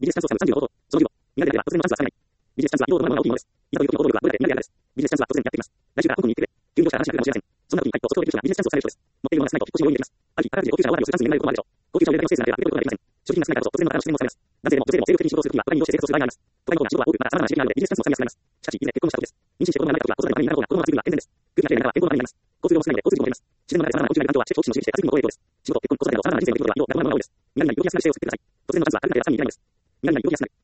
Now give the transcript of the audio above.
ビジネスチャンスをつかむ3秒の応答。その15。見られては突然のチャンスはつかめない。ビジネスチャンスは移動のまま大きいものです。いざという時の応答力はどれだけ見られるかです。ビジネスチャンスは突然やってきます。来週から香港に行ってくれ。急にどうしたら話が来るかもしれません。そんな時にと即答できる人がビジネスチャンスをつかめる人です。持っているものが少ないと引っ越しに容易にできます。ある日、宝くじで高級車を割りをするチャンスに恵まれることもあるでしょう。高級車を入れたのステージなければ受けることができません。所持金が少ないからこそ突然の方の視点もされます。男性でも女性でも精力的に仕事をするときは都会に移動して生活する場合があります。都会の方が仕事は多く、また様々な刺激があるのでビジネスチャンスをつかみやすくなります。しかし、以前結婚した時です。妊娠して子供が生まれた時は子育てのためになる方が子供がついているのは健全です。空気がきれいな中は健康のためになります。交通量も少ないので交通事故も減ります。自然の中で様々な大きなイベントは知的好奇心の刺激で活力にも高い影響です。仕事、結婚、子育てなど様々な人生の出来事が移動、なるものが多いです。皆々に動きやすくなる姿勢を作ってください。突然のチャンスはある中ではさらに見られないです。皆々に動きやすくなる。